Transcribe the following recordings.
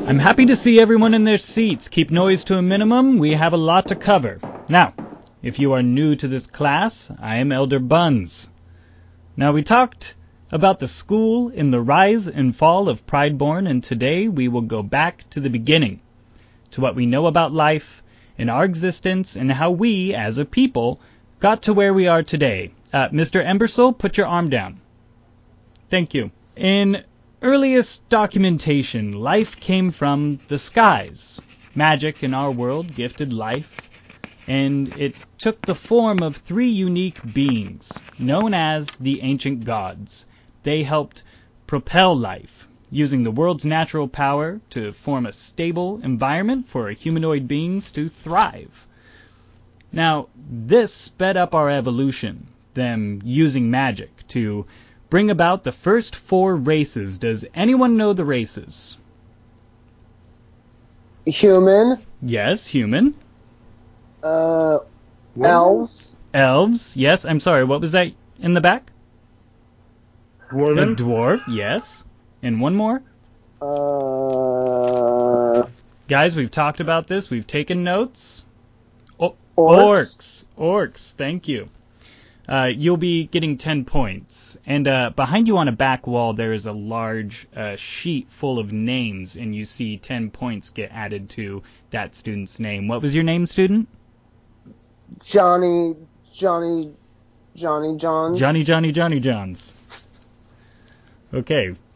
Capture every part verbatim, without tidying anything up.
I'm happy to see everyone in their seats. Keep noise to a minimum. We have a lot to cover. Now, if you are new to this class, I am Elder Buns. Now, we talked about the school in the rise and fall of Prideborn, and today we will go back to the beginning, to what we know about life and our existence and how we, as a people, got to where we are today. Uh, Mister Embersole, put your arm down. Thank you. In earliest documentation, life came from the skies. Magic in our world gifted life, and it took the form of three unique beings, known as the ancient gods. They helped propel life, using the world's natural power to form a stable environment for humanoid beings to thrive. Now, this sped up our evolution, them using magic to bring about the first four races. Does anyone know the races? Human. Yes, human. Uh, elves. Elves, yes. I'm sorry, what was that in the back? Dwarven. A dwarf, yes. And one more? Uh, Guys, we've talked about this. We've taken notes. Oh, orcs. Orcs, orcs, thank you. Uh, you'll be getting ten points. And uh, behind you on a back wall, there is a large uh, sheet full of names, and you see ten points get added to that student's name. What was your name, student? Johnny, Johnny, Johnny Johns. Johnny, Johnny, Johnny Johns. Okay.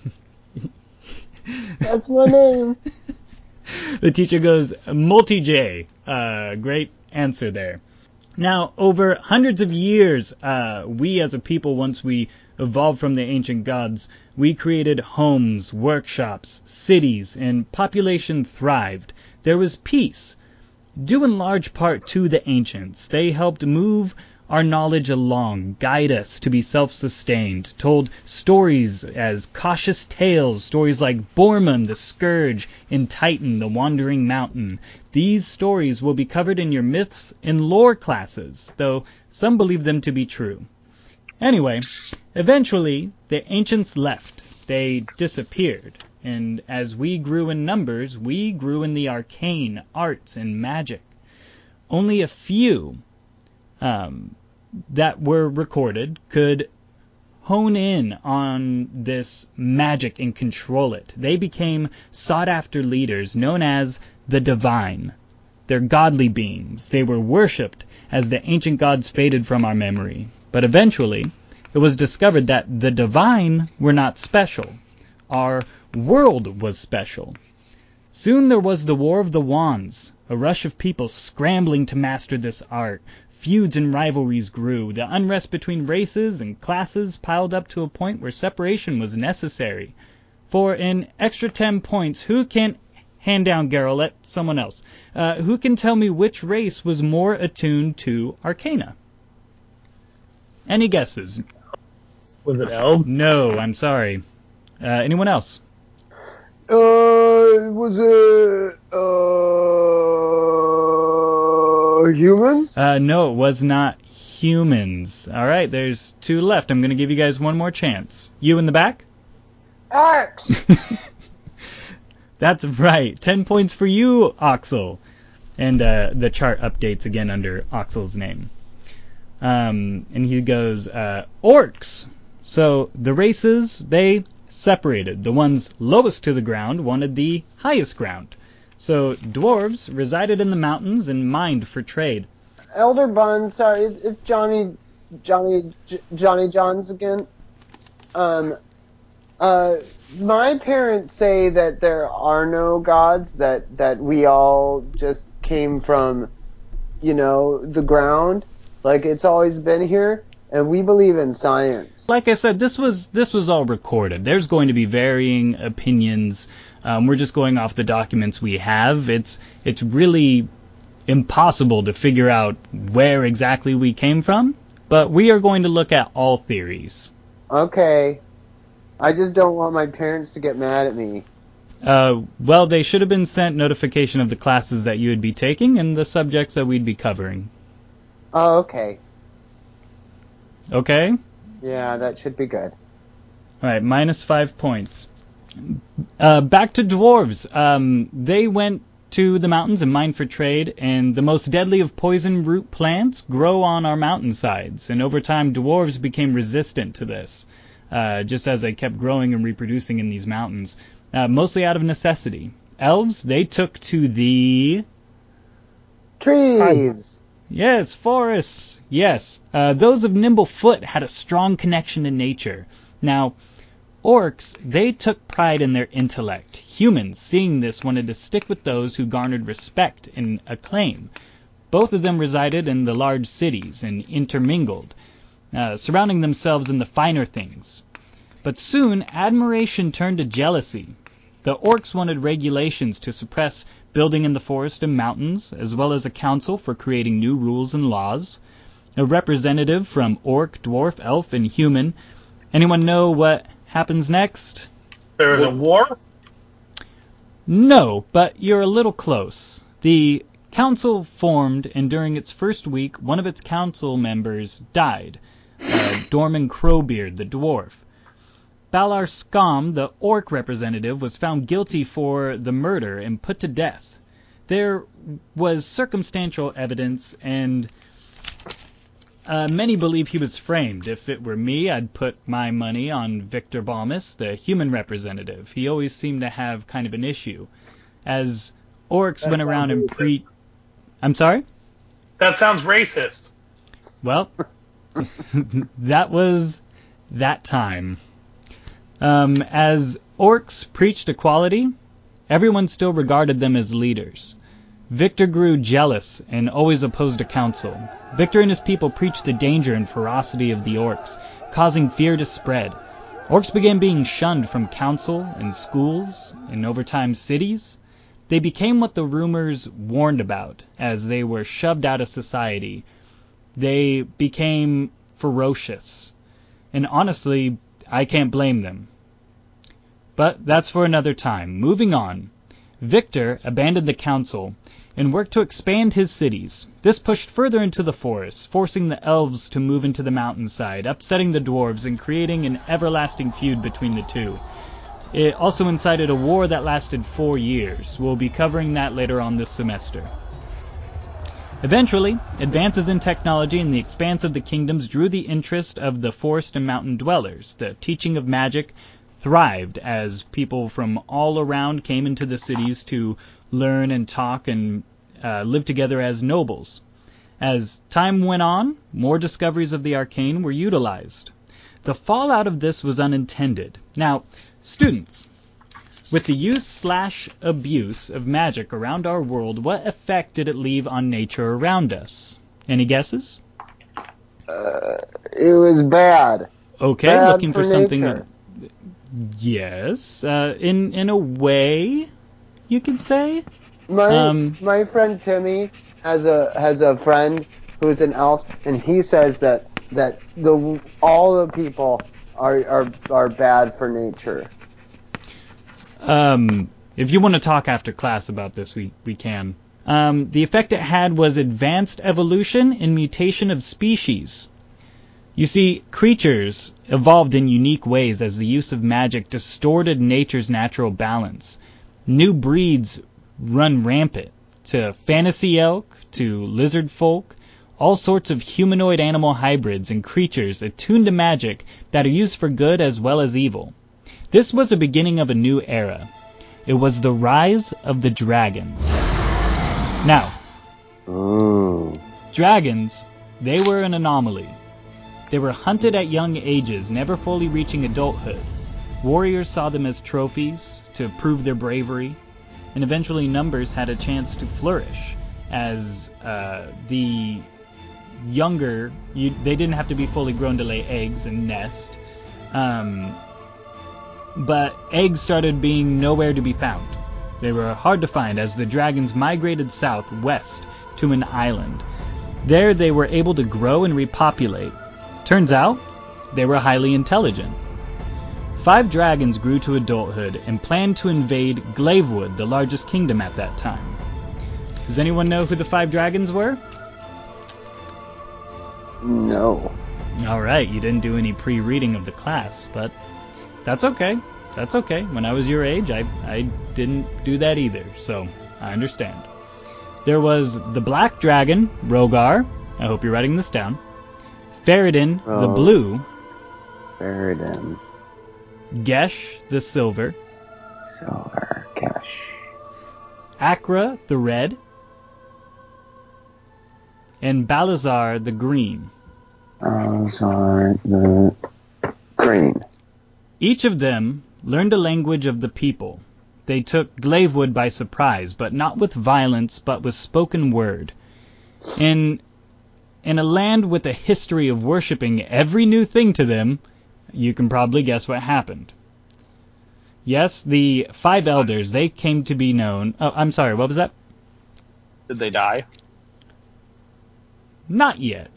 That's my name. The teacher goes, Multi-J. Uh, great answer there. Now, over hundreds of years, uh, we as a people, once we evolved from the ancient gods, we created homes, workshops, cities, and population thrived. There was peace, due in large part to the ancients. They helped move our knowledge along, guide us to be self-sustained, told stories as cautious tales, stories like Bormund the Scourge and Titan the Wandering Mountain. These stories will be covered in your myths and lore classes, though some believe them to be true. Anyway, eventually the ancients left. They disappeared, and as we grew in numbers, we grew in the arcane, arts, and magic. Only a few Um, that were recorded could hone in on this magic and control it. They became sought-after leaders known as the Divine. They're godly beings. They were worshipped as the ancient gods faded from our memory. But eventually, it was discovered that the Divine were not special. Our world was special. Soon there was the War of the Wands, a rush of people scrambling to master this art. Feuds and rivalries grew. The unrest between races and classes piled up to a point where separation was necessary. For an extra ten points, who can... Hand down, Geralt, let someone else. Uh, who can tell me which race was more attuned to Arcana? Any guesses? Was it elves? No, I'm sorry. Uh, anyone else? Uh, was it, uh, humans? Uh, no, it was not humans. All right, there's two left. I'm going to give you guys one more chance. You in the back? X. That's right. Ten points for you, Oxel. And uh, the chart updates again under Oxel's name. Um, and he goes, uh, orcs. So the races, they separated. The ones lowest to the ground wanted the highest ground. So dwarves resided in the mountains and mined for trade. Elder Bun, sorry, it's, it's Johnny, Johnny, J- Johnny Johns again. Um, uh, my parents say that there are no gods, that, that we all just came from, you know, the ground, like it's always been here, and we believe in science. Like I said, this was this was all recorded. There's going to be varying opinions. Um, we're just going off the documents we have. It's it's really impossible to figure out where exactly we came from, but we are going to look at all theories. Okay. I just don't want my parents to get mad at me. Uh, well, they should have been sent notification of the classes that you would be taking and the subjects that we'd be covering. Oh, okay. Okay? Yeah, that should be good. Alright, minus five points. Uh, back to dwarves. Um, they went to the mountains and mined for trade, and the most deadly of poison root plants grow on our mountainsides. And over time, dwarves became resistant to this, uh, just as they kept growing and reproducing in these mountains, uh, mostly out of necessity. Elves, they took to the... Trees. Yes, forests. Yes. Uh, those of nimble foot had a strong connection to nature. Now, orcs, they took pride in their intellect. Humans, seeing this, wanted to stick with those who garnered respect and acclaim. Both of them resided in the large cities and intermingled, uh, surrounding themselves in the finer things. But soon, admiration turned to jealousy. The orcs wanted regulations to suppress building in the forest and mountains, as well as a council for creating new rules and laws. A representative from orc, dwarf, elf, and human. Anyone know what happens next? There is a war? No, but you're a little close. The council formed, and during its first week, one of its council members died. Uh, Dorman Crowbeard, the dwarf. Balar Skam, the orc representative, was found guilty for the murder and put to death. There was circumstantial evidence, and uh, many believe he was framed. If it were me, I'd put my money on Victor Balmus, the human representative. He always seemed to have kind of an issue. As orcs That went around and sounds pre... I'm sorry? That sounds racist. Well, that was that time. Um, as orcs preached equality, everyone still regarded them as leaders. Victor grew jealous and always opposed a council. Victor and his people preached the danger and ferocity of the orcs, causing fear to spread. Orcs began being shunned from council and schools and over time cities. They became what the rumors warned about, as they were shoved out of society. They became ferocious. And honestly, I can't blame them. But that's for another time. Moving on. Victor abandoned the council and worked to expand his cities. This pushed further into the forest, forcing the elves to move into the mountainside, upsetting the dwarves and creating an everlasting feud between the two. It also incited a war that lasted four years. We'll be covering that later on this semester. Eventually, advances in technology and the expanse of the kingdoms drew the interest of the forest and mountain dwellers. The teaching of magic thrived as people from all around came into the cities to learn and talk and uh, live together as nobles. As time went on, more discoveries of the arcane were utilized. The fallout of this was unintended. Now, students, with the use slash abuse of magic around our world, what effect did it leave on nature around us? Any guesses? Uh, it was bad. Okay, Bad looking for, for something. nature. Yes, uh, in in a way, you could say. My Um, my friend Timmy has a has a friend who's an elf, and he says that that the all the people are are are bad for nature. Um, if you want to talk after class about this, we, we can. Um, the effect it had was advanced evolution and mutation of species. You see, creatures evolved in unique ways as the use of magic distorted nature's natural balance. New breeds run rampant, to fantasy elk, to lizard folk, all sorts of humanoid animal hybrids and creatures attuned to magic that are used for good as well as evil. This was the beginning of a new era. It was the rise of the dragons. Now, Ooh. dragons, they were an anomaly. They were hunted at young ages, never fully reaching adulthood. Warriors saw them as trophies to prove their bravery, and eventually numbers had a chance to flourish, as uh, the younger, you, they didn't have to be fully grown to lay eggs and nest. Um... But eggs started being nowhere to be found. They were hard to find as the dragons migrated southwest to an island. There they were able to grow and repopulate. Turns out, they were highly intelligent. Five dragons grew to adulthood and planned to invade Glavewood, the largest kingdom at that time. Does anyone know who the five dragons were? No. Alright, you didn't do any pre-reading of the class, but that's okay. that's okay. When I was your age, I, I didn't do that either, so I understand. There was the Black Dragon, Rogar. I hope you're writing this down. Faradin, Oh. the Blue. Faradin. Gesh, the Silver. Silver. Cash. Akra, the Red. And Balazar, the Green. Balazar, the green. Each of them learned a language of the people. They took Glavewood by surprise, but not with violence, but with spoken word. In, in a land with a history of worshipping every new thing to them, you can probably guess what happened. Yes, the five elders, they came to be known... Oh, I'm sorry, what was that? Did they die? Not yet.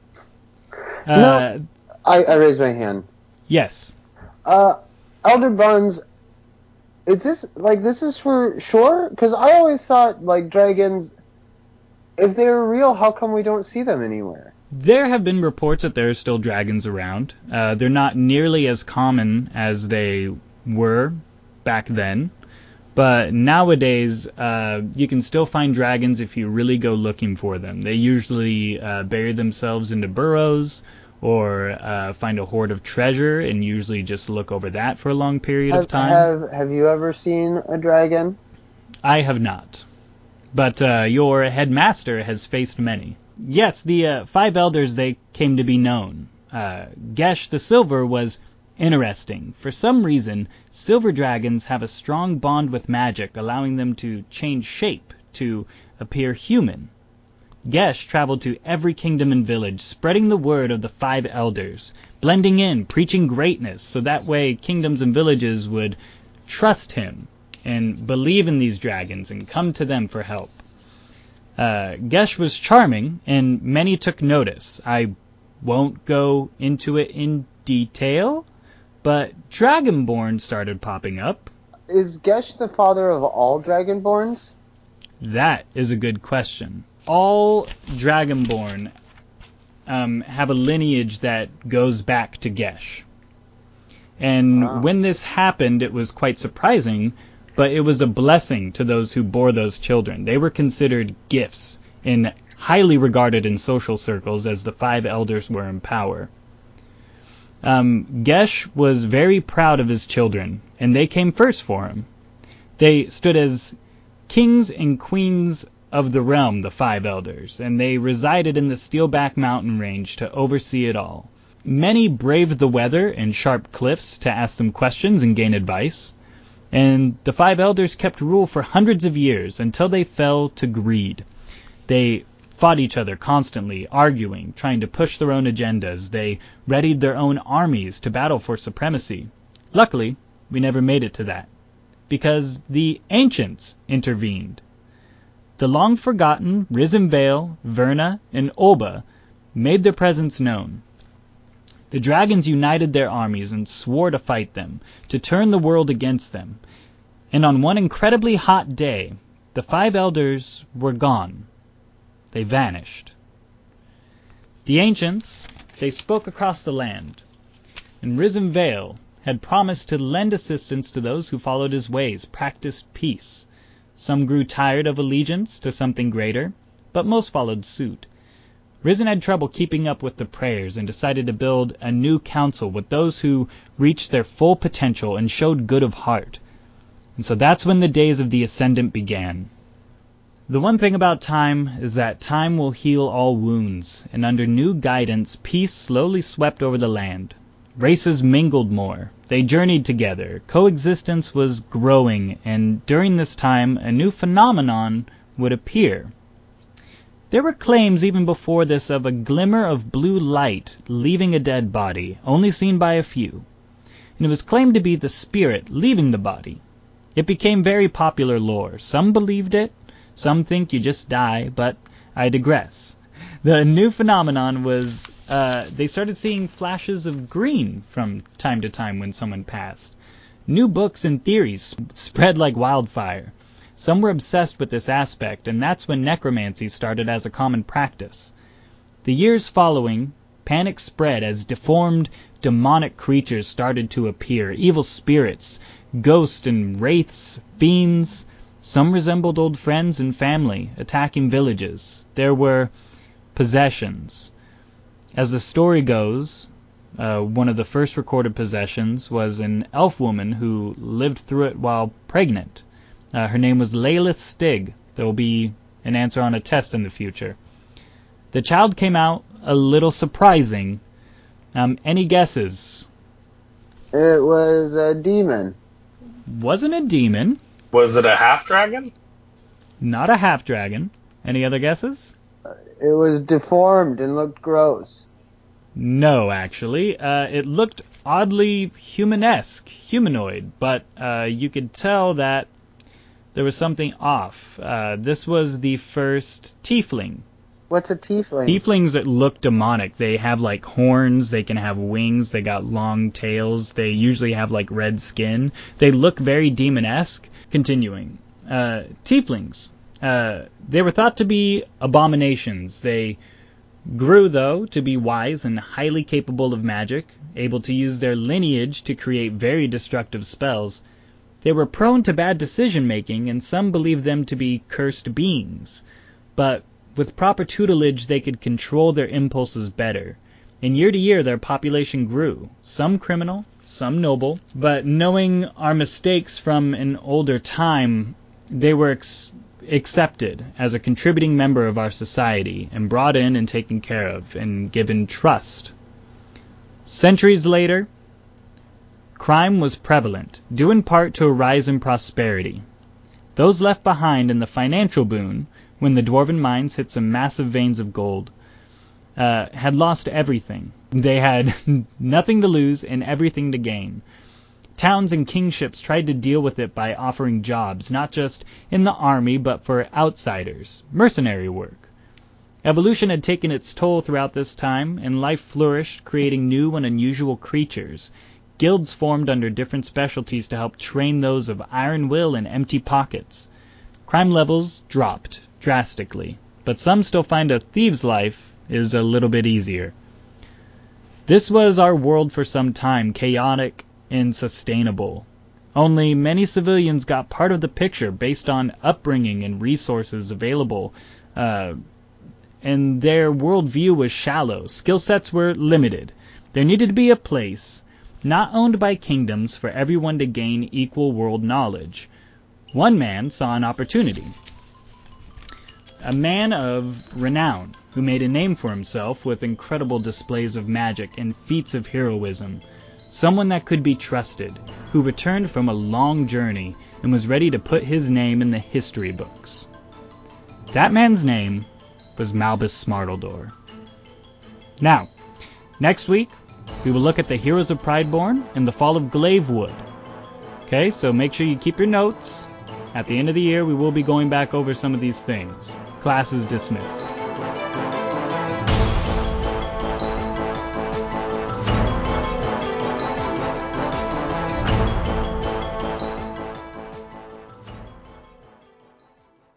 Uh, No. I, I raised my hand. Yes. Uh, Elder Buns, is this, like, this is for sure? Because I always thought, like, dragons, if they were real, how come we don't see them anywhere? There have been reports that there are still dragons around. Uh, they're not nearly as common as they were back then. But nowadays, uh, you can still find dragons if you really go looking for them. They usually uh, bury themselves into burrows or uh, find a hoard of treasure and usually just look over that for a long period Have, of time. have Have you ever seen a dragon? I have not. But uh, your headmaster has faced many. Yes, the uh, five elders, they came to be known. Uh, Gesh the Silver was interesting. For some reason, silver dragons have a strong bond with magic, allowing them to change shape to appear human. Gesh traveled to every kingdom and village, spreading the word of the five elders, blending in, preaching greatness, so that way kingdoms and villages would trust him and believe in these dragons and come to them for help. Uh, Gesh was charming, and many took notice. I won't go into it in detail, but Dragonborn started popping up. Is Gesh the father of all Dragonborns? That is a good question. All Dragonborn um, have a lineage that goes back to Gesh. And Wow. when this happened, it was quite surprising, but it was a blessing to those who bore those children. They were considered gifts and highly regarded in social circles as the five elders were in power. Um, Gesh was very proud of his children, and they came first for him. They stood as kings and queens of the realm, the five elders, and they resided in the Steelback mountain range to oversee it all. Many braved the weather and sharp cliffs to ask them questions and gain advice, and the five elders kept rule for hundreds of years until they fell to greed. They fought each other constantly, arguing, trying to push their own agendas. They readied their own armies to battle for supremacy. Luckily, we never made it to that, because the ancients intervened. The long-forgotten Risen Vale, Verna, and Olba made their presence known. The dragons united their armies and swore to fight them, to turn the world against them. And on one incredibly hot day, the five elders were gone. They vanished. The ancients, they spoke across the land, and Risen Vale had promised to lend assistance to those who followed his ways, practiced peace. Some grew tired of allegiance to something greater, but most followed suit. Risen had trouble keeping up with the prayers and decided to build a new council with those who reached their full potential and showed good of heart. And so that's when the days of the Ascendant began. The one thing about time is that time will heal all wounds, and under new guidance, peace slowly swept over the land. Races mingled more. They journeyed together. Coexistence was growing, and during this time, a new phenomenon would appear. There were claims even before this of a glimmer of blue light leaving a dead body, only seen by a few. And it was claimed to be the spirit leaving the body. It became very popular lore. Some believed it, some think you just die, but I digress. The new phenomenon was uh, they started seeing flashes of green from time to time when someone passed. New books and theories spread like wildfire. Some were obsessed with this aspect, and that's when necromancy started as a common practice. The years following, panic spread as deformed, demonic creatures started to appear, evil spirits, ghosts and wraiths, fiends. Some resembled old friends and family, attacking villages. There were possessions. As the story goes, uh, one of the first recorded possessions was an elf woman who lived through it while pregnant. Uh, her name was Layla Stig. There will be an answer on a test in the future. The child came out a little surprising. Um, any guesses? It was a demon. Wasn't a demon. Was it a half dragon? Not a half dragon. Any other guesses? It was deformed and looked gross. No, actually. Uh, it looked oddly humanesque, humanoid, but uh, you could tell that there was something off. Uh, this was the first tiefling. What's a tiefling? Tieflings that look demonic. They have like horns, they can have wings, they got long tails, they usually have like red skin. They look very demonesque. Continuing. Uh, tieflings. Uh, they were thought to be abominations. They grew, though, to be wise and highly capable of magic, able to use their lineage to create very destructive spells. They were prone to bad decision-making, and some believed them to be cursed beings. But with proper tutelage, they could control their impulses better. And year to year, their population grew, some criminal, some noble. But knowing our mistakes from an older time, they were ex- accepted as a contributing member of our society and brought in and taken care of and given trust. Centuries later, crime was prevalent, due in part to a rise in prosperity. Those left behind in the financial boon, when the dwarven mines hit some massive veins of gold, uh, had lost everything. They had nothing to lose and everything to gain. Towns and kingships tried to deal with it by offering jobs, not just in the army, but for outsiders, mercenary work. Evolution had taken its toll throughout this time, and life flourished, creating new and unusual creatures. Guilds formed under different specialties to help train those of iron will and empty pockets. Crime levels dropped drastically, but some still find a thieves' life is a little bit easier. This was our world for some time, chaotic and sustainable. Only many civilians got part of the picture based on upbringing and resources available, uh, and their worldview was shallow. Skill sets were limited. There needed to be a place, not owned by kingdoms, for everyone to gain equal world knowledge. One man saw an opportunity. A man of renown, who made a name for himself with incredible displays of magic and feats of heroism. Someone that could be trusted, who returned from a long journey and was ready to put his name in the history books. That man's name was Malbus Smartledore. Now, next week, we will look at the heroes of Prideborn and the fall of Glavewood. Okay, so make sure you keep your notes. At the end of the year, we will be going back over some of these things. Class is dismissed.